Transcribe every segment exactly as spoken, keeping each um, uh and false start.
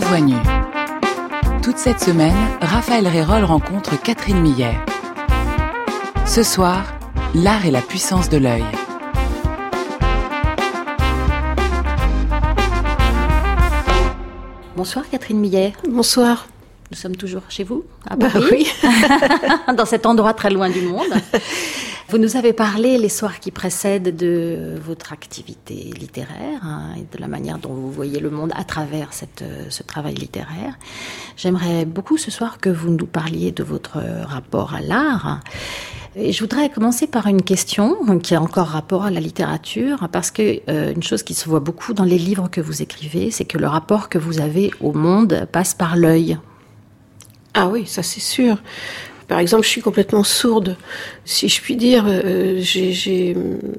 voix nue. Toute cette semaine, Raphaël Réroll rencontre Catherine Millet. Ce soir, l'art et la puissance de l'œil. Bonsoir Catherine Millet. Bonsoir. Nous sommes toujours chez vous, à Bah Paris, oui. dans cet endroit très loin du monde. Vous nous avez parlé les soirs qui précèdent de votre activité littéraire hein, et de la manière dont vous voyez le monde à travers cette, ce travail littéraire. J'aimerais beaucoup ce soir que vous nous parliez de votre rapport à l'art. Et je voudrais commencer par une question qui a encore rapport à la littérature, parce que euh, une chose qui se voit beaucoup dans les livres que vous écrivez, c'est que le rapport que vous avez au monde passe par l'œil. Ah oui, ça c'est sûr. Par exemple, je suis complètement sourde, si je puis dire. Euh, j'ai, j'ai...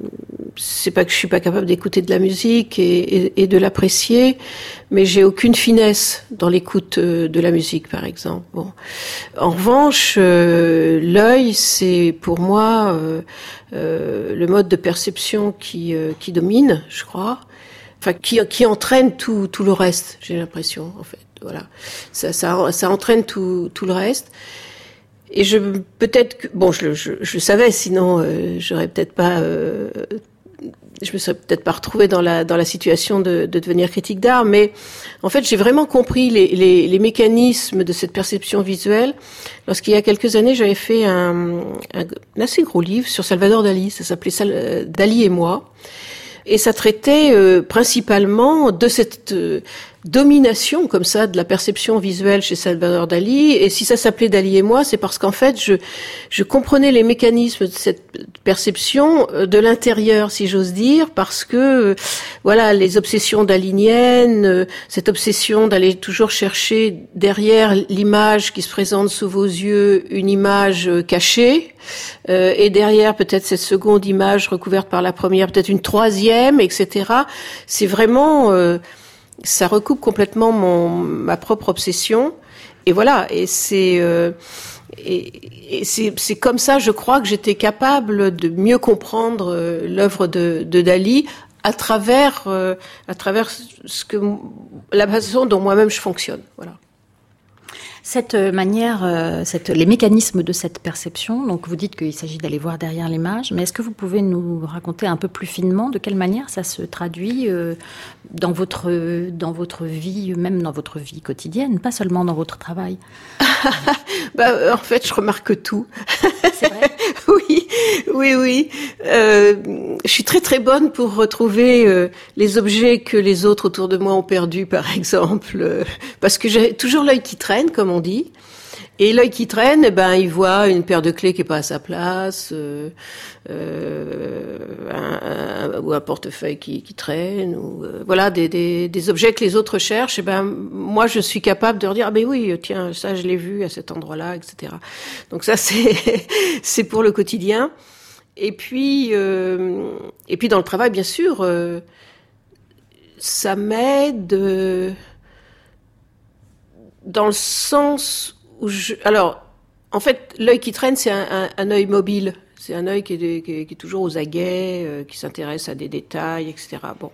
C'est pas que je suis pas capable d'écouter de la musique et, et, et de l'apprécier, mais j'ai aucune finesse dans l'écoute de la musique, par exemple. Bon. En revanche, euh, l'œil, c'est pour moi euh, euh, le mode de perception qui, euh, qui domine, je crois. Enfin, qui, qui entraîne tout, tout le reste, j'ai l'impression, en fait. Voilà, ça, ça, ça entraîne tout, tout le reste. Et je peut-être que bon, je, je, je savais, sinon euh, j'aurais peut-être pas, euh, je me serais peut-être pas retrouvée dans la dans la situation de, de devenir critique d'art. Mais en fait, j'ai vraiment compris les, les, les mécanismes de cette perception visuelle lorsqu'il y a quelques années, j'avais fait un, un, un assez gros livre sur Salvador Dali. Ça s'appelait Dali et moi. Et ça traitait euh, principalement de cette euh, domination comme ça de la perception visuelle chez Salvador Dali. Et si ça s'appelait Dali et moi, c'est parce qu'en fait, je je comprenais les mécanismes de cette perception de l'intérieur, si j'ose dire, parce que euh, voilà, les obsessions daliniennes, euh, cette obsession d'aller toujours chercher derrière l'image qui se présente sous vos yeux une image euh, cachée, euh, et derrière peut-être cette seconde image recouverte par la première, peut-être une troisième, et cetera. C'est vraiment euh, ça recoupe complètement mon ma propre obsession, et voilà. Et c'est euh, et, et c'est c'est comme ça, je crois, que j'étais capable de mieux comprendre euh, l'œuvre de, de Dali à travers euh, à travers ce que la façon dont moi-même je fonctionne. Voilà. Cette manière, euh, cette, les mécanismes de cette perception, donc vous dites qu'il s'agit d'aller voir derrière l'image, mais est-ce que vous pouvez nous raconter un peu plus finement de quelle manière ça se traduit euh, dans votre, dans votre vie, même dans votre vie quotidienne, pas seulement dans votre travail? Bah, en fait, je remarque tout. C'est vrai? Oui, oui, oui. Euh, je suis très très bonne pour retrouver euh, les objets que les autres autour de moi ont perdus, par exemple, euh, parce que j'ai toujours l'œil qui traîne, comme on dit. Et l'œil qui traîne, eh ben, il voit une paire de clés qui est pas à sa place, euh, euh, un, un, ou un portefeuille qui, qui traîne, ou euh, voilà des, des, des objets que les autres cherchent. Eh ben, moi, je suis capable de leur dire, ah ben oui, tiens, ça, je l'ai vu à cet endroit-là, et cetera. Donc ça, c'est c'est pour le quotidien. Et puis, euh, et puis dans le travail, bien sûr, euh, ça m'aide euh, dans le sens où je, alors, en fait, l'œil qui traîne, c'est un, un, un œil mobile. C'est un œil qui est, qui est, qui est toujours aux aguets, euh, qui s'intéresse à des détails, et cetera. Bon.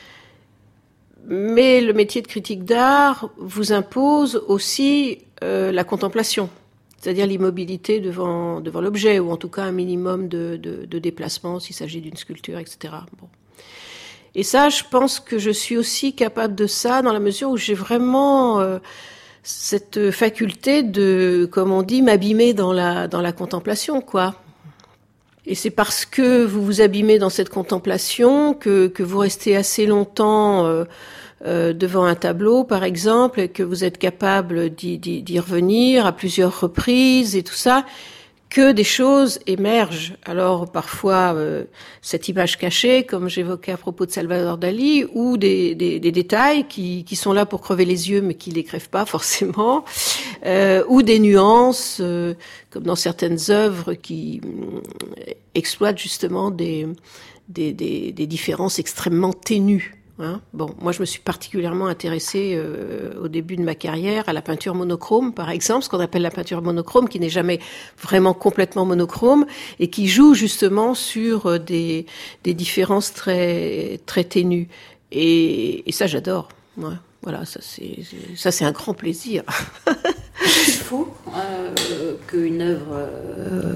Mais le métier de critique d'art vous impose aussi euh, la contemplation, c'est-à-dire l'immobilité devant, devant l'objet, ou en tout cas un minimum de, de, de déplacement s'il s'agit d'une sculpture, et cetera. Bon. Et ça, je pense que je suis aussi capable de ça dans la mesure où j'ai vraiment... Euh, cette faculté de, comme on dit, m'abîmer dans la dans la contemplation, quoi. Et c'est parce que vous vous abîmez dans cette contemplation que que vous restez assez longtemps euh, euh, devant un tableau, par exemple, et que vous êtes capable d'y, d'y, d'y revenir à plusieurs reprises et tout ça, que des choses émergent. Alors parfois euh, cette image cachée, comme j'évoquais à propos de Salvador Dali, ou des, des, des détails qui, qui sont là pour crever les yeux, mais qui les crèvent pas forcément, euh, ou des nuances, euh, comme dans certaines œuvres qui euh, exploitent justement des, des, des, des différences extrêmement ténues. Hein, bon, moi je me suis particulièrement intéressée euh, au début de ma carrière à la peinture monochrome, par exemple, ce qu'on appelle la peinture monochrome, qui n'est jamais vraiment complètement monochrome et qui joue justement sur des, des différences très très ténues. Et, et ça, j'adore. Ouais. Voilà, ça c'est, ça c'est un grand plaisir. Il faut euh, qu'une œuvre euh,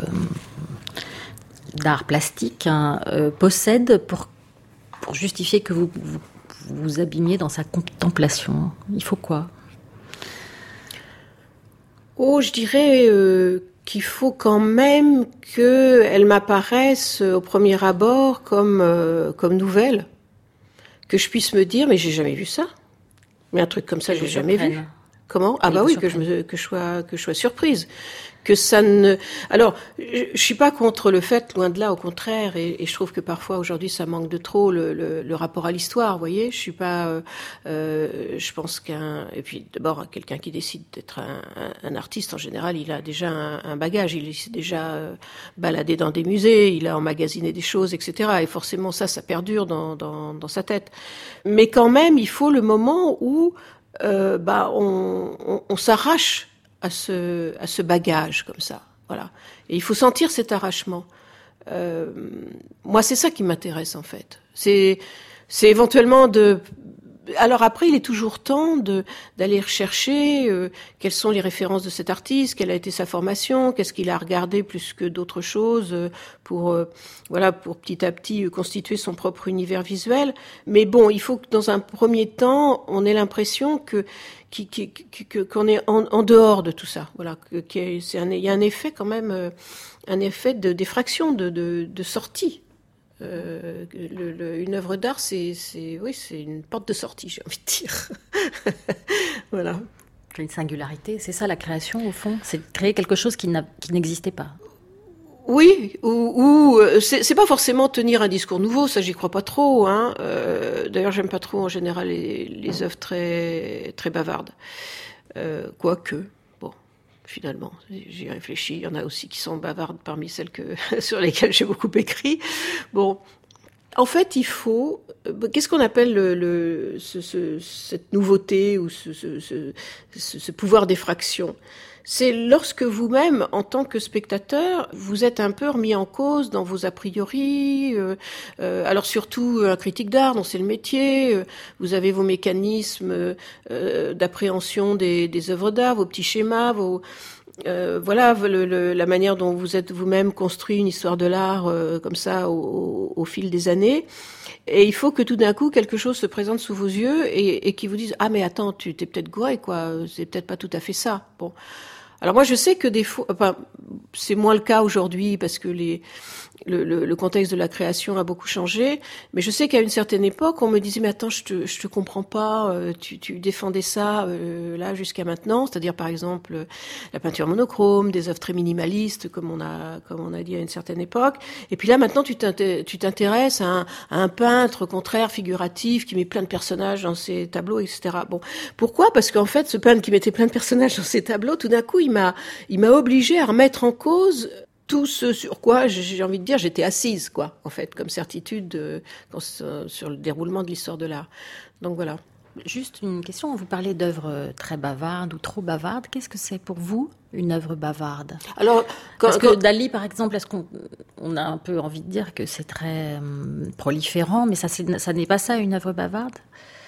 d'art plastique hein, euh, possède pour, pour justifier que vous, vous vous abîmiez dans sa contemplation. Il faut quoi ? Oh, je dirais euh, qu'il faut quand même qu'elle m'apparaisse au premier abord comme, euh, comme nouvelle. Que je puisse me dire, mais j'ai jamais vu ça. Mais un truc comme ça, j'ai jamais vu. Comment ? Ah bah oui, que je me, que je sois, que je sois surprise. Que ça ne, alors, je, je suis pas contre le fait, loin de là, au contraire, et, et je trouve que parfois, aujourd'hui, ça manque de trop le, le, le rapport à l'histoire, vous voyez. Je suis pas, euh, euh, je pense qu'un, et puis, d'abord, quelqu'un qui décide d'être un, un, un artiste, en général, il a déjà un, un bagage, il s'est déjà euh, baladé dans des musées, il a emmagasiné des choses, et cetera. Et forcément, ça, ça perdure dans, dans, dans sa tête. Mais quand même, il faut le moment où, euh, bah, on, on, on s'arrache à ce, à ce bagage comme ça, voilà. Et il faut sentir cet arrachement. Euh, moi, c'est ça qui m'intéresse en fait. C'est, c'est éventuellement de. Alors après, il est toujours temps de d'aller rechercher euh, quelles sont les références de cet artiste, quelle a été sa formation, qu'est-ce qu'il a regardé plus que d'autres choses euh, pour euh, voilà pour petit à petit euh, constituer son propre univers visuel. Mais bon, il faut que dans un premier temps, on ait l'impression que Qui, qui, qui, qu'on est en, en dehors de tout ça, voilà. Que, c'est un, il y a un effet quand même, euh, un effet de d'effraction, de, de, de sortie. Euh, le, le, une œuvre d'art, c'est, c'est, oui, c'est une porte de sortie, j'ai envie de dire. Voilà. C'est une singularité, c'est ça la création au fond, c'est de créer quelque chose qui, n'a, qui n'existait pas. Oui, ou, ou c'est, c'est pas forcément tenir un discours nouveau, ça j'y crois pas trop. Hein. Euh, d'ailleurs, j'aime pas trop en général les, les œuvres très très bavardes. Euh, quoique, bon, finalement, j'y réfléchis. Il y en a aussi qui sont bavardes parmi celles que sur lesquelles j'ai beaucoup écrit. Bon, en fait, il faut. Qu'est-ce qu'on appelle le, le ce, ce, cette nouveauté ou ce, ce, ce, ce pouvoir d'effraction ? C'est lorsque vous-même, en tant que spectateur, vous êtes un peu remis en cause dans vos a priori. Euh, euh, alors surtout un critique d'art, dont c'est le métier. Euh, vous avez vos mécanismes euh, d'appréhension des, des œuvres d'art, vos petits schémas, vos euh, voilà le, le, la manière dont vous êtes vous-même construit une histoire de l'art euh, comme ça au, au, au fil des années. Et il faut que tout d'un coup quelque chose se présente sous vos yeux et, et qui vous dise ah mais attends tu t'es peut-être gouré quoi, c'est peut-être pas tout à fait ça. Bon. Alors moi je sais que des fois, enfin, c'est moins le cas aujourd'hui parce que les, le, le, le contexte de la création a beaucoup changé, mais je sais qu'à une certaine époque on me disait mais attends je te, je te comprends pas, tu, tu défendais ça euh, là jusqu'à maintenant, c'est-à-dire par exemple la peinture monochrome, des œuvres très minimalistes comme on a comme on a dit à une certaine époque, et puis là maintenant tu t'intéresses à un, à un peintre au contraire figuratif qui met plein de personnages dans ses tableaux, et cetera. Bon, pourquoi ? Parce qu'en fait ce peintre qui mettait plein de personnages dans ses tableaux, tout d'un coup il m'a il m'a obligé à remettre en cause tout ce sur quoi j'ai envie de dire j'étais assise quoi en fait comme certitude de, sur le déroulement de l'histoire de l'art. Donc voilà. Juste une question, vous parlez d'œuvres très bavardes ou trop bavardes. Qu'est-ce que c'est pour vous une œuvre bavarde ? Alors, quand, parce que quand... Dali, par exemple, est-ce qu'on on a un peu envie de dire que c'est très hum, proliférant, mais ça, c'est, ça n'est pas ça une œuvre bavarde ?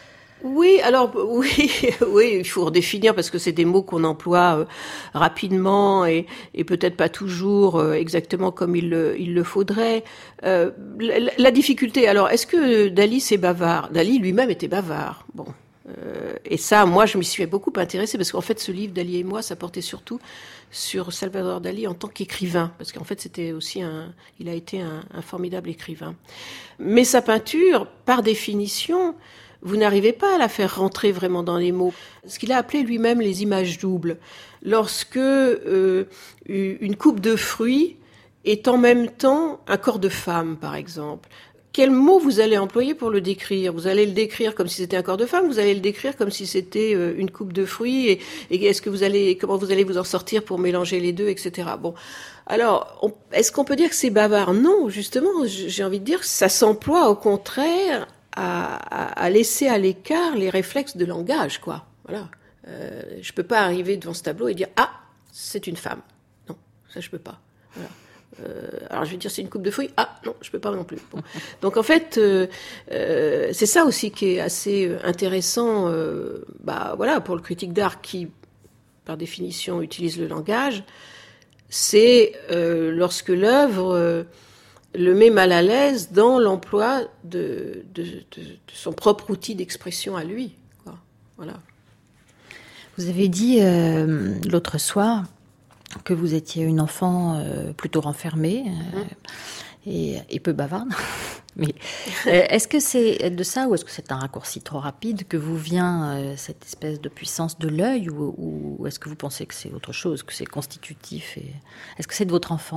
Oui, alors oui, oui, il faut redéfinir parce que c'est des mots qu'on emploie euh, rapidement et, et peut-être pas toujours euh, exactement comme il le, il le faudrait. Euh, la, la difficulté, alors, est-ce que Dali c'est bavard ? Dali lui-même était bavard. Bon, euh, et ça, moi, je m'y suis beaucoup intéressée parce qu'en fait, ce livre Dali et moi, ça portait surtout sur Salvador Dali en tant qu'écrivain, parce qu'en fait, c'était aussi un, il a été un, un formidable écrivain. Mais sa peinture, par définition, vous n'arrivez pas à la faire rentrer vraiment dans les mots. Ce qu'il a appelé lui-même les images doubles. Lorsque euh, une coupe de fruits est en même temps un corps de femme, par exemple. Quel mot vous allez employer pour le décrire ? Vous allez le décrire comme si c'était un corps de femme, vous allez le décrire comme si c'était euh, une coupe de fruits, et, et est-ce que vous allez, comment vous allez vous en sortir pour mélanger les deux, et cetera. Bon. Alors, on, est-ce qu'on peut dire que c'est bavard ? Non, justement, j'ai envie de dire que ça s'emploie au contraire À, à, à laisser à l'écart les réflexes de langage, quoi. Voilà. Euh, je peux pas arriver devant ce tableau et dire ah, c'est une femme. Non, ça je peux pas. Voilà. Euh, alors je vais dire c'est une coupe de fruits. Ah non, je peux pas non plus. Bon. Donc en fait, euh, euh, c'est ça aussi qui est assez intéressant. Euh, bah voilà, pour le critique d'art qui, par définition, utilise le langage, c'est euh, lorsque l'œuvre euh, le met mal à l'aise dans l'emploi de, de, de, de son propre outil d'expression à lui. Quoi. Voilà. Vous avez dit euh, l'autre soir que vous étiez une enfant euh, plutôt renfermée euh, mmh. et, et peu bavarde. Mais euh, est-ce que c'est de ça ou est-ce que c'est un raccourci trop rapide que vous vient euh, cette espèce de puissance de l'œil ou, ou est-ce que vous pensez que c'est autre chose, que c'est constitutif et... Est-ce que c'est de votre enfance ?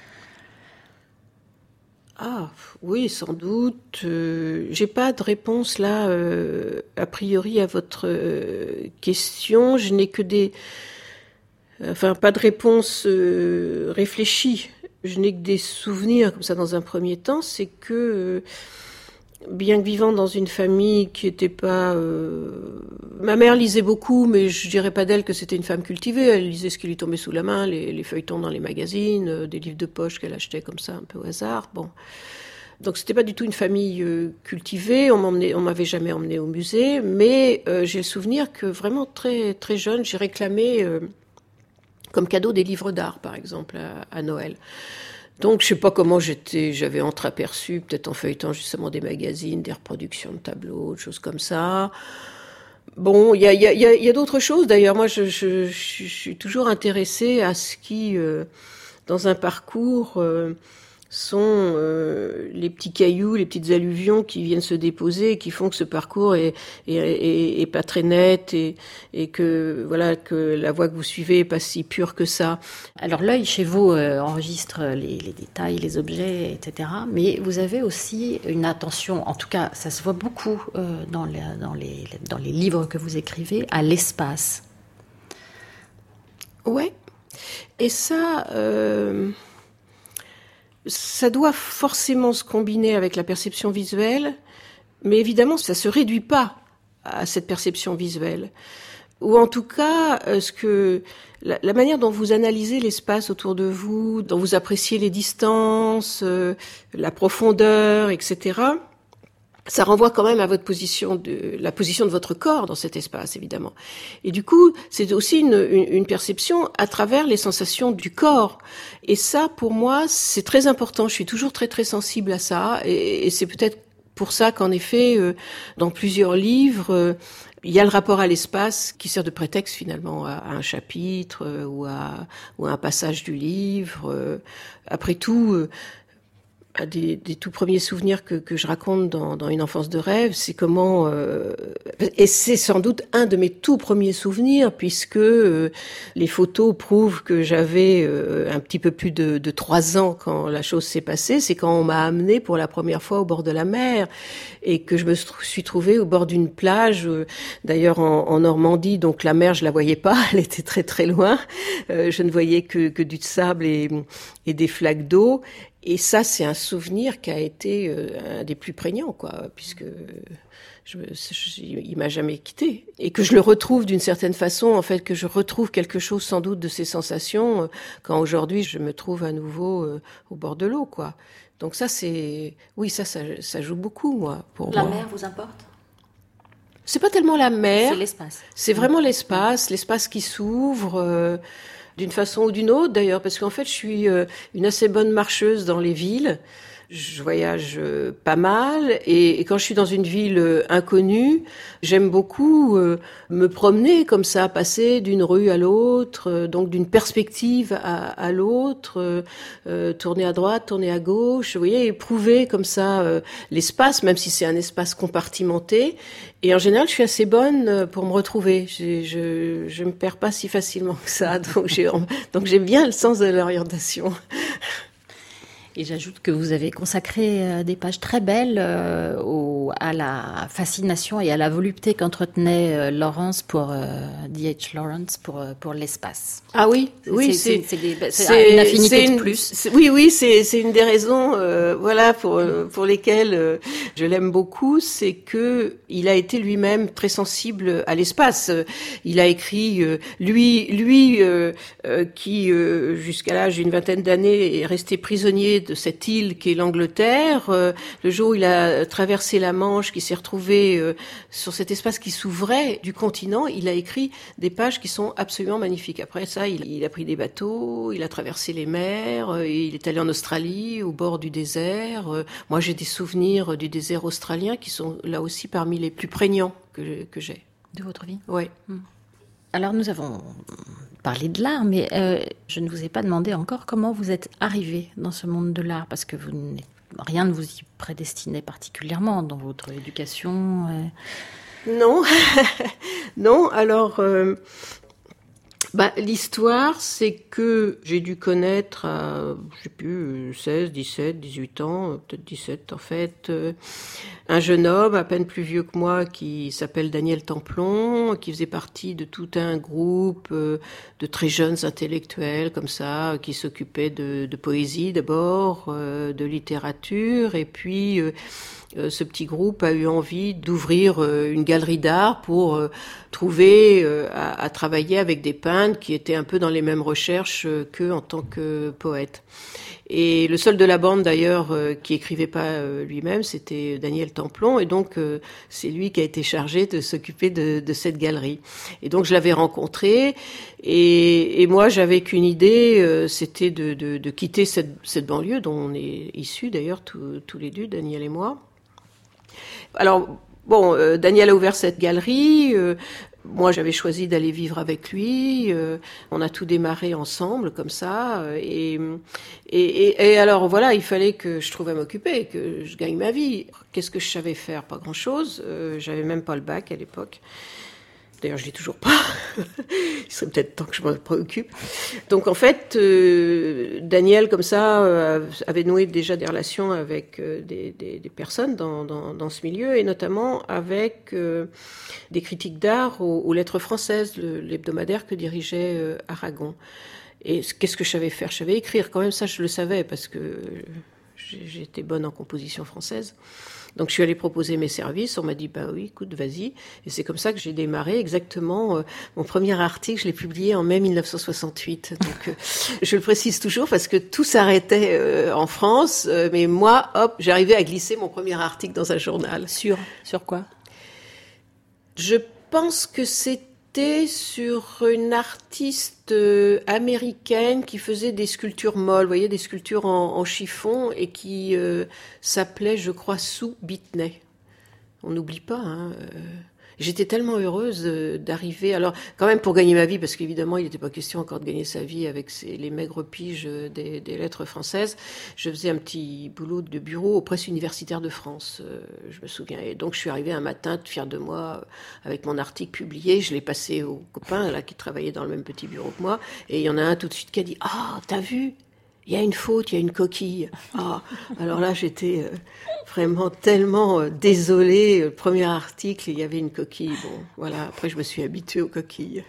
Ah oui, sans doute. Euh, j'ai pas de réponse là euh, a priori à votre euh, question. Je n'ai que des, enfin pas de réponse euh, réfléchie. Je n'ai que des souvenirs comme ça dans un premier temps. C'est que euh, bien que vivant dans une famille qui était pas, euh... ma mère lisait beaucoup, mais je dirais pas d'elle que c'était une femme cultivée. Elle lisait ce qui lui tombait sous la main, les, les feuilletons dans les magazines, euh, des livres de poche qu'elle achetait comme ça un peu au hasard. Bon, donc c'était pas du tout une famille euh, cultivée. On m'emmenait, on m'avait jamais emmené au musée, mais euh, j'ai le souvenir que vraiment très très jeune, j'ai réclamé euh, comme cadeau des livres d'art, par exemple, à, à Noël. Donc, je sais pas comment j'étais, j'avais entreaperçu, peut-être en feuilletant justement des magazines, des reproductions de tableaux, des choses comme ça. Bon, il y a, y a, y a, y a d'autres choses. D'ailleurs, moi, je, je, je, je suis toujours intéressée à ce qui, euh, dans un parcours, euh, sont euh, les petits cailloux, les petites alluvions qui viennent se déposer et qui font que ce parcours est, est, est, est pas très net et, et que voilà que la voie que vous suivez est pas si pure que ça. Alors l'œil chez vous euh, enregistre les, les détails, les objets, et cetera. Mais vous avez aussi une attention, en tout cas ça se voit beaucoup euh, dans, les, dans, les, dans les livres que vous écrivez, à l'espace. Ouais. Et ça... Euh... Ça doit forcément se combiner avec la perception visuelle, mais évidemment, ça se réduit pas à cette perception visuelle. Ou en tout cas, ce que la, la manière dont vous analysez l'espace autour de vous, dont vous appréciez les distances, euh, la profondeur, et cetera, ça renvoie quand même à votre position de la position de votre corps dans cet espace, évidemment. Et du coup, c'est aussi une, une, une perception à travers les sensations du corps. Et ça, pour moi, c'est très important. Je suis toujours très très sensible à ça, et, et c'est peut-être pour ça qu'en effet, euh, dans plusieurs livres, euh, il y a le rapport à l'espace qui sert de prétexte finalement à, à un chapitre euh, ou à ou à un passage du livre. Euh, après tout. Euh, Un des, des tout premiers souvenirs que, que je raconte dans, dans Une enfance de rêve, c'est comment, euh, et c'est sans doute un de mes tout premiers souvenirs, puisque euh, les photos prouvent que j'avais euh, un petit peu plus de, de trois ans quand la chose s'est passée. C'est quand on m'a amenée pour la première fois au bord de la mer et que je me suis trouvée au bord d'une plage, euh, d'ailleurs en, en Normandie, donc la mer je la voyais pas, elle était très très loin. Euh, je ne voyais que, que du sable et, et des flaques d'eau. Et ça, c'est un souvenir qui a été euh, un des plus prégnants, quoi, puisque je, je, il m'a jamais quitté. Et que je le retrouve d'une certaine façon, en fait, que je retrouve quelque chose sans doute de ces sensations euh, quand aujourd'hui je me trouve à nouveau euh, au bord de l'eau, quoi. Donc ça, c'est, oui, ça, ça, ça joue beaucoup, moi, pour La moi. mer vous importe ? C'est pas tellement la mer. C'est l'espace. C'est vraiment l'espace, l'espace qui s'ouvre. Euh, d'une façon ou d'une autre d'ailleurs, parce qu'en fait je suis euh, une assez bonne marcheuse dans les villes, je voyage euh, pas mal, et, et quand je suis dans une ville euh, inconnue, j'aime beaucoup euh, me promener comme ça, passer d'une rue à l'autre, euh, donc d'une perspective à, à l'autre, euh, euh, tourner à droite, tourner à gauche, vous voyez, éprouver comme ça euh, l'espace, même si c'est un espace compartimenté. Et en général, je suis assez bonne pour me retrouver. Je, je, je me perds pas si facilement que ça, donc j'ai, donc j'ai bien le sens de l'orientation. Et j'ajoute que vous avez consacré des pages très belles euh, au, à la fascination et à la volupté qu'entretenait euh, Lawrence pour euh, D H Lawrence pour euh, pour l'espace. Ah oui, oui, c'est c'est, c'est, c'est, c'est, c'est une affinité c'est une, de plus. C'est, oui, oui, c'est c'est une des raisons, euh, voilà, pour euh, pour lesquelles euh, je l'aime beaucoup, c'est que il a été lui-même très sensible à l'espace. Il a écrit, euh, lui, lui euh, euh, qui euh, jusqu'à l'âge d'une vingtaine d'années est resté prisonnier de cette île qu'est l'Angleterre. Euh, le jour où il a traversé la Manche, qui s'est retrouvé euh, sur cet espace qui s'ouvrait du continent, il a écrit des pages qui sont absolument magnifiques. Après ça, il, il a pris des bateaux, il a traversé les mers, euh, il est allé en Australie, au bord du désert. Euh, moi, j'ai des souvenirs du désert australien qui sont là aussi parmi les plus prégnants que, que j'ai. De votre vie ? Ouais. Hum. Alors nous avons parlé de l'art, mais euh, je ne vous ai pas demandé encore comment vous êtes arrivé dans ce monde de l'art, parce que vous n'êtes rien ne vous y prédestinait particulièrement dans votre éducation. Euh... Non, non. Alors, euh, bah, l'histoire, c'est que j'ai dû connaître à, je sais plus, seize, dix-sept, dix-huit ans, peut-être dix-sept en fait, euh, un jeune homme à peine plus vieux que moi qui s'appelle Daniel Templon, qui faisait partie de tout un groupe euh, de très jeunes intellectuels comme ça, qui s'occupaient de, de poésie d'abord, euh, de littérature, et puis euh, euh, ce petit groupe a eu envie d'ouvrir euh, une galerie d'art pour euh, trouver euh, à, à travailler avec des peintres qui étaient un peu dans les mêmes recherches euh, qu'eux en tant que poètes. Et le seul de la bande d'ailleurs euh, qui écrivait pas euh, lui-même, c'était Daniel Templon, et donc euh, c'est lui qui a été chargé de s'occuper de, de cette galerie. Et donc je l'avais rencontré, et, et moi j'avais qu'une idée, euh, c'était de, de, de quitter cette, cette banlieue dont on est issus d'ailleurs tous, tous les deux, Daniel et moi. Alors bon, euh, Daniel a ouvert cette galerie. Euh, Moi, j'avais choisi d'aller vivre avec lui. Euh, on a tout démarré ensemble, comme ça. Euh, et, et, et, et alors, voilà, il fallait que je trouve à m'occuper, que je gagne ma vie. Qu'est-ce que je savais faire ? Pas grand-chose. Euh, j'avais même pas le bac à l'époque. D'ailleurs, je l'ai toujours pas. Il serait peut-être temps que je m'en préoccupe. Donc, en fait, euh, Daniel, comme ça, euh, avait noué déjà des relations avec euh, des, des, des personnes dans, dans, dans ce milieu, et notamment avec euh, des critiques d'art aux, aux Lettres françaises, le, l'hebdomadaire que dirigeait euh, Aragon. Et qu'est-ce que je savais faire ? Je savais écrire. Quand même, ça, je le savais, parce que j'étais bonne en composition française. Donc je suis allée proposer mes services, on m'a dit bah oui, écoute, vas-y. Et c'est comme ça que j'ai démarré exactement. Euh, mon premier article, je l'ai publié en mai dix-neuf cent soixante-huit. Donc euh, je le précise toujours parce que tout s'arrêtait euh, en France, euh, mais moi, hop, j'arrivais à glisser mon premier article dans un journal. Sur sur quoi ? Je pense que c'était sur une artiste euh, américaine qui faisait des sculptures molles, vous voyez, des sculptures en, en chiffon, et qui euh, s'appelait, je crois, Sue Bitney. On n'oublie pas, hein. Euh, j'étais tellement heureuse euh, d'arriver, alors quand même pour gagner ma vie, parce qu'évidemment il n'était pas question encore de gagner sa vie avec ces, les maigres piges des, des lettres françaises. Je faisais un petit boulot de bureau aux presses universitaires de France, euh, je me souviens. Et donc je suis arrivée un matin, fière de moi, euh, avec mon article publié. Je l'ai passé aux copains là qui travaillaient dans le même petit bureau que moi, et il y en a un tout de suite qui a dit « Ah, t'as vu ? Il y a une faute, il y a une coquille. » Ah, alors là, j'étais euh, vraiment tellement euh, désolée. Le premier article, il y avait une coquille. Bon, voilà. Après, je me suis habituée aux coquilles.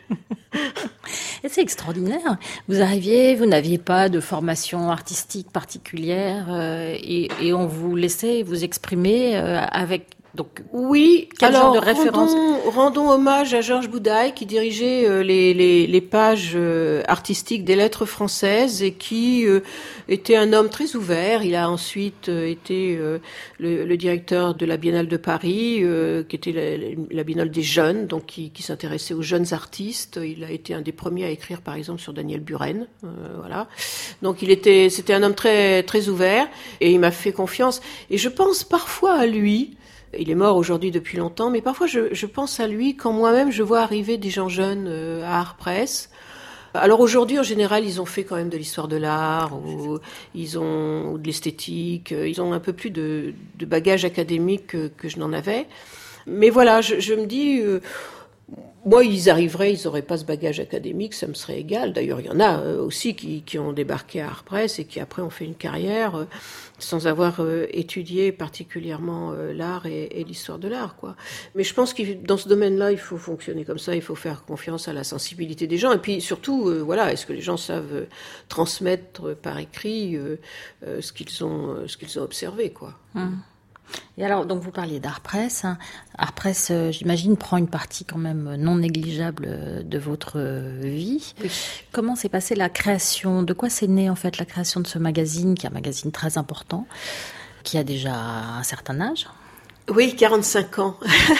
Et c'est extraordinaire. Vous arriviez, vous n'aviez pas de formation artistique particulière, euh, et, et on vous laissait vous exprimer euh, avec. Donc, oui, quel alors genre de référence ? rendons, rendons hommage à Georges Boudaille qui dirigeait euh, les, les, les pages euh, artistiques des lettres françaises, et qui euh, était un homme très ouvert. Il a ensuite euh, été euh, le, le directeur de la Biennale de Paris, euh, qui était la, la Biennale des jeunes, donc qui, qui s'intéressait aux jeunes artistes. Il a été un des premiers à écrire, par exemple, sur Daniel Buren. Euh, voilà. Donc il était, c'était un homme très, très ouvert, et il m'a fait confiance. Et je pense parfois à lui. Il est mort aujourd'hui depuis longtemps, mais parfois je, je pense à lui quand moi-même je vois arriver des gens jeunes euh, à Art Press. Alors aujourd'hui, en général, ils ont fait quand même de l'histoire de l'art, ou ils ont ou de l'esthétique, ils ont un peu plus de, de bagage académique que, que je n'en avais. Mais voilà, je, je me dis, euh, Moi, ils arriveraient, ils n'auraient pas ce bagage académique, ça me serait égal. D'ailleurs, il y en a euh, aussi qui, qui ont débarqué à Artpress et qui après ont fait une carrière euh, sans avoir euh, étudié particulièrement euh, l'art et, et l'histoire de l'art, quoi. Mais je pense que dans ce domaine-là, il faut fonctionner comme ça, il faut faire confiance à la sensibilité des gens. Et puis surtout, euh, voilà, est-ce que les gens savent euh, transmettre par écrit euh, euh, ce qu'ils ont, euh, ce qu'ils ont observé, quoi. Hum. Et alors, donc vous parliez d'Artpress. Hein. Artpress, euh, j'imagine, prend une partie quand même non négligeable de votre vie. Oui. Comment s'est passée la création? De quoi s'est née en fait la création de ce magazine, qui est un magazine très important, qui a déjà un certain âge? Oui, quarante-cinq ans.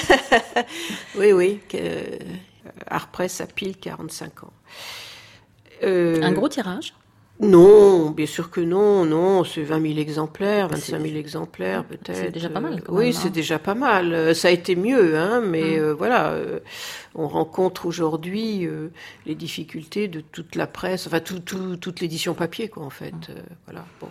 oui, oui. Euh, Artpress a pile quarante-cinq ans. Euh... Un gros tirage? Non, bien sûr que non, non, c'est vingt mille exemplaires, vingt-cinq mille exemplaires peut-être. C'est déjà pas mal quand oui, même, c'est hein. déjà pas mal. Ça a été mieux, hein, mais hum. euh, voilà, euh, on rencontre aujourd'hui euh, les difficultés de toute la presse, enfin tout, tout, toute l'édition papier, quoi, en fait. Hum. Euh, voilà, bon.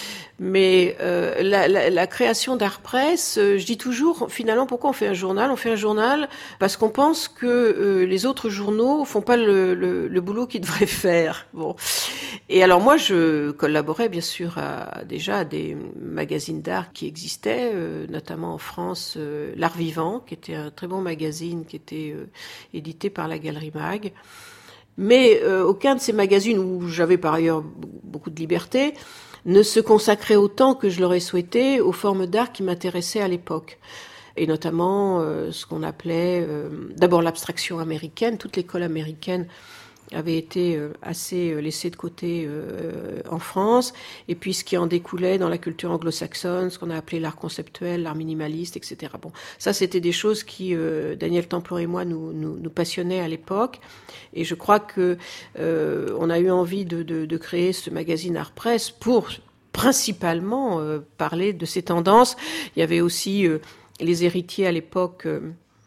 Mais euh, la, la, la création d'Artpress, euh, je dis toujours, finalement, pourquoi on fait un journal? On fait un journal parce qu'on pense que euh, les autres journaux font pas le, le, le boulot qu'ils devraient faire. Bon. Et alors moi, je collaborais bien sûr à, déjà à des magazines d'art qui existaient, euh, notamment en France, euh, L'Art Vivant, qui était un très bon magazine, qui était euh, édité par la Galerie Mag. Mais euh, aucun de ces magazines, où j'avais par ailleurs beaucoup de liberté, ne se consacrait autant que je l'aurais souhaité aux formes d'art qui m'intéressaient à l'époque. Et notamment euh, ce qu'on appelait euh, d'abord l'abstraction américaine. Toute l'école américaine avait été euh, assez euh, laissée de côté euh, en France. Et puis ce qui en découlait dans la culture anglo-saxonne, ce qu'on a appelé l'art conceptuel, l'art minimaliste, et cetera. Bon, ça c'était des choses qui, euh, Daniel Templon et moi, nous, nous, nous passionnaient à l'époque. Et je crois que euh, on a eu envie de, de, de créer ce magazine Artpress pour principalement euh, parler de ces tendances. Il y avait aussi euh, les héritiers à l'époque euh,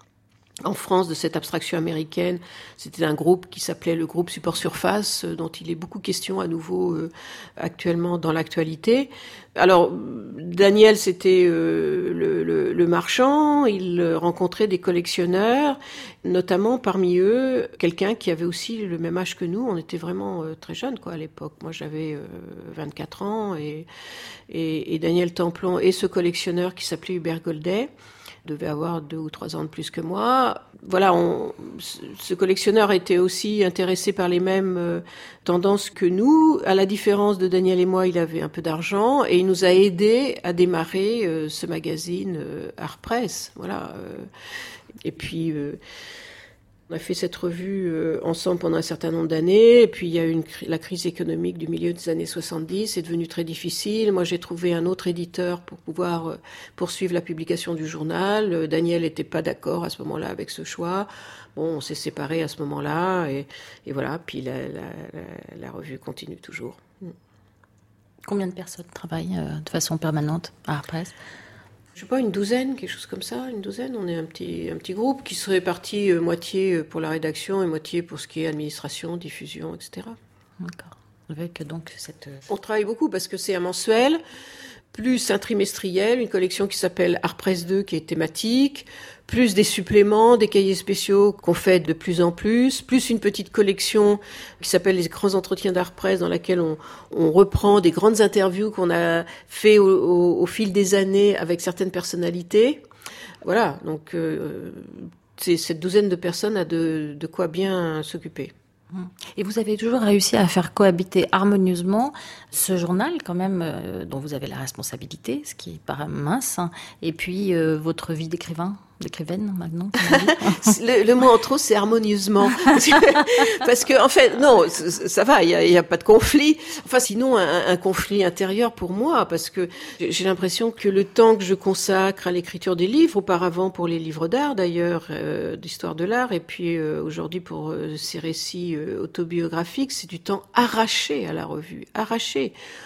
en France de cette abstraction américaine. C'était un groupe qui s'appelait le groupe Support Surface, euh, dont il est beaucoup question à nouveau euh, actuellement dans l'actualité. Alors, Daniel, c'était euh, le, le, le marchand, il rencontrait des collectionneurs, notamment parmi eux, quelqu'un qui avait aussi le même âge que nous. On était vraiment euh, très jeunes, quoi, à l'époque. Moi, j'avais euh, vingt-quatre ans, et, et, et Daniel Templon et ce collectionneur qui s'appelait Hubert Goldet devait avoir deux ou trois ans de plus que moi. Voilà, on, ce collectionneur était aussi intéressé par les mêmes euh, tendances que nous. À la différence de Daniel et moi, il avait un peu d'argent et il nous a aidés à démarrer euh, ce magazine euh, Artpress. Voilà. Euh, et puis euh, on a fait cette revue euh, ensemble pendant un certain nombre d'années. Et puis il y a eu une, la crise économique du milieu des années soixante-dix. C'est devenu très difficile. Moi, j'ai trouvé un autre éditeur pour pouvoir euh, poursuivre la publication du journal. Euh, Daniel n'était pas d'accord à ce moment-là avec ce choix. Bon, on s'est séparés à ce moment-là. Et, et voilà, puis la, la, la, la revue continue toujours. Combien de personnes travaillent euh, de façon permanente à Artpress ? Je sais pas, une douzaine, quelque chose comme ça, une douzaine. On est un petit, un petit groupe qui se répartit euh, moitié pour la rédaction et moitié pour ce qui est administration, diffusion, et cetera. D'accord. Avec donc cette... On travaille beaucoup parce que c'est un mensuel, plus un trimestriel, une collection qui s'appelle Artpress deux qui est thématique, plus des suppléments, des cahiers spéciaux qu'on fait de plus en plus, plus une petite collection qui s'appelle les grands entretiens d'Artpress dans laquelle on, on reprend des grandes interviews qu'on a fait au, au, au fil des années avec certaines personnalités. Voilà, donc euh, c'est, cette douzaine de personnes a de, de quoi bien s'occuper. Et vous avez toujours réussi à faire cohabiter harmonieusement ce journal, quand même, euh, dont vous avez la responsabilité, ce qui paraît mince, hein, et puis euh, votre vie d'écrivain, d'écrivaine maintenant. le, le mot en trop, c'est harmonieusement. Parce que, en fait, non, ça va, il y a, y a pas de conflit. Enfin, sinon, un, un conflit intérieur pour moi, parce que j'ai l'impression que le temps que je consacre à l'écriture des livres, auparavant pour les livres d'art d'ailleurs, euh, d'histoire de l'art, et puis euh, aujourd'hui pour euh, ces récits euh, autobiographiques, c'est du temps arraché à la revue, arraché.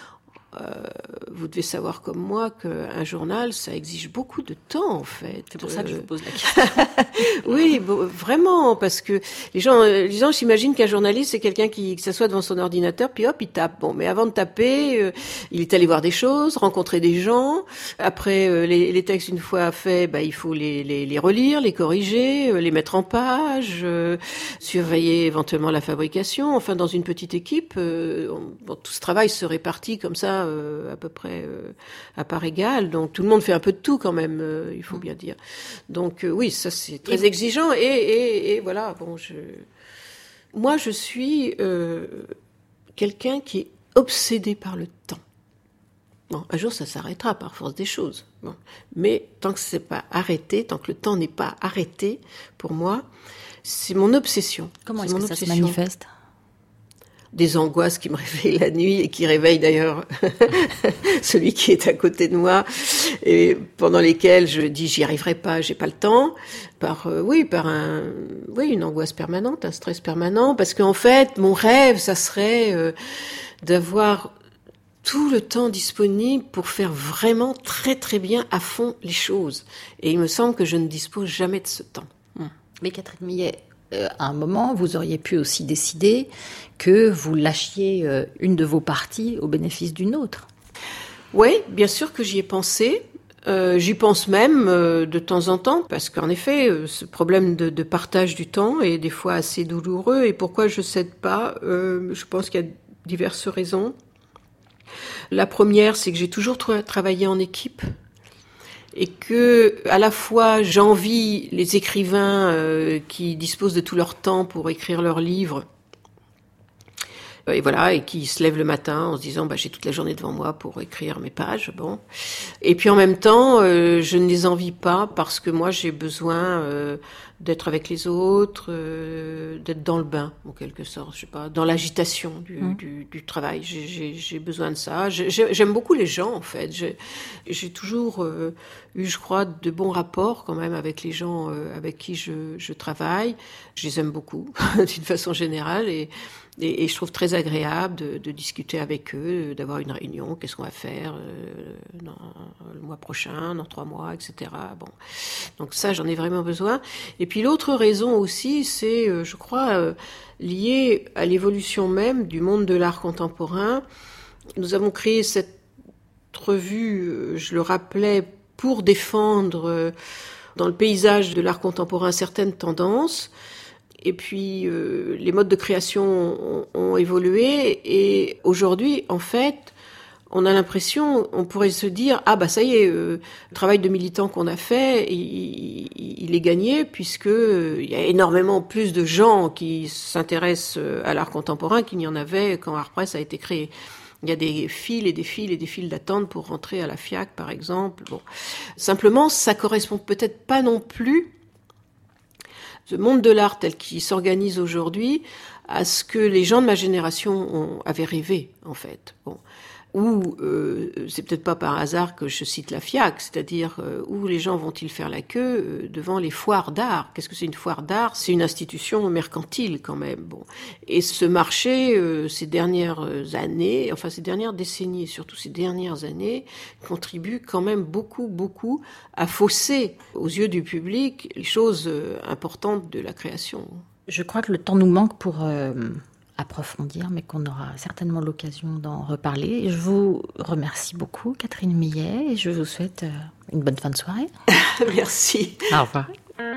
euh, vous devez savoir comme moi qu'un journal, ça exige beaucoup de temps, en fait. C'est pour ça que je vous pose la question. Oui, bon, vraiment, parce que les gens, les gens s'imaginent qu'un journaliste, c'est quelqu'un qui, qui s'assoit devant son ordinateur, puis hop, il tape. Bon, mais avant de taper, euh, il est allé voir des choses, rencontrer des gens. Après, euh, les, les textes, une fois faits, bah, il faut les, les, les relire, les corriger, euh, les mettre en page, euh, surveiller éventuellement la fabrication. Enfin, dans une petite équipe, euh, on, bon, tout ce travail se répartit comme ça, euh, à peu près euh, à part égale. Donc, tout le monde fait un peu de tout quand même, euh, il faut bien dire. Donc, euh, oui, ça c'est très exigeant. Et, et, et voilà, bon, je... Moi, je suis euh, quelqu'un qui est obsédé par le temps. Bon, un jour, ça s'arrêtera par force des choses. Bon. Mais tant que c'est pas arrêté, tant que le temps n'est pas arrêté, pour moi, c'est mon obsession. Comment c'est est-ce mon que ça obsession. se manifeste ? Des angoisses qui me réveillent la nuit et qui réveillent d'ailleurs celui qui est à côté de moi et pendant lesquelles je dis j'y arriverai pas, j'ai pas le temps. Par euh, oui, par un oui une angoisse permanente, un stress permanent, parce qu'en fait mon rêve ça serait euh, d'avoir tout le temps disponible pour faire vraiment très très bien à fond les choses. Et il me semble que je ne dispose jamais de ce temps. Hum. Mais Catherine Millet, euh, à un moment, vous auriez pu aussi décider que vous lâchiez euh, une de vos parties au bénéfice d'une autre. Oui, bien sûr que j'y ai pensé. Euh, j'y pense même euh, de temps en temps, parce qu'en effet, euh, ce problème de, de partage du temps est des fois assez douloureux. Et pourquoi je cède pas euh, Je pense qu'il y a diverses raisons. La première, c'est que j'ai toujours tra- travaillé en équipe. Et que, à la fois, j'envie les écrivains euh, qui disposent de tout leur temps pour écrire leurs livres, et voilà, et qui se lèvent le matin en se disant, bah, j'ai toute la journée devant moi pour écrire mes pages, bon. Et puis en même temps, euh, je ne les envie pas parce que moi, j'ai besoin euh, d'être avec les autres, euh, d'être dans le bain, en quelque sorte, je sais pas, dans l'agitation du, mmh. du, du travail. J'ai, j'ai, j'ai besoin de ça. J'ai, j'aime beaucoup les gens, en fait. J'ai, j'ai toujours euh, eu, je crois, de bons rapports quand même avec les gens euh, avec qui je, je travaille. Je les aime beaucoup, d'une façon générale, et Et, et je trouve très agréable de, de discuter avec eux, d'avoir une réunion, qu'est-ce qu'on va faire euh, dans, le mois prochain, dans trois mois, et cetera. Bon, donc ça, j'en ai vraiment besoin. Et puis l'autre raison aussi, c'est, euh, je crois, euh, lié à l'évolution même du monde de l'art contemporain. Nous avons créé cette revue, euh, je le rappelais, pour défendre euh, dans le paysage de l'art contemporain certaines tendances. Et puis, euh, les modes de création ont, ont évolué. Et aujourd'hui, en fait, on a l'impression, on pourrait se dire, ah bah ça y est, euh, le travail de militant qu'on a fait, il, il, il est gagné, puisque euh, il y a énormément plus de gens qui s'intéressent à l'art contemporain qu'il n'y en avait quand Art Press a été créé. Il y a des files et des files et des files d'attente pour rentrer à la FIAC, par exemple. Bon, simplement, ça correspond peut-être pas non plus, ce monde de l'art tel qu'il s'organise aujourd'hui, à ce que les gens de ma génération ont, avaient rêvé, en fait. Bon. Ou, euh, c'est peut-être pas par hasard que je cite la FIAC, c'est-à-dire euh, où les gens vont-ils faire la queue euh, devant les foires d'art. Qu'est-ce que c'est une foire d'art ? C'est une institution mercantile quand même. Bon. Et ce marché, euh, ces dernières années, enfin ces dernières décennies, et surtout ces dernières années, contribue quand même beaucoup, beaucoup à fausser aux yeux du public les choses euh, importantes de la création. Je crois que le temps nous manque pour euh, approfondir, mais qu'on aura certainement l'occasion d'en reparler. Et je vous remercie beaucoup, Catherine Millet, et je vous souhaite euh, une bonne fin de soirée. Merci. Au revoir.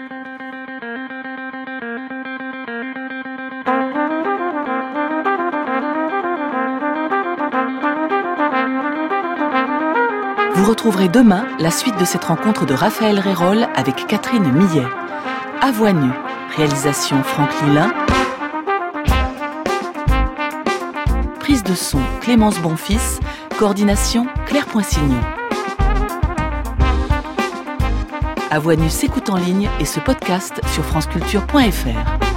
Vous retrouverez demain la suite de cette rencontre de Raphaël Réroll avec Catherine Millet. À voix nue, réalisation Franck Lilin. Prise de son Clémence Bonfils, coordination Claire Poinsignon. À voix nue s'écoute en ligne et se podcast sur franceculture point f r.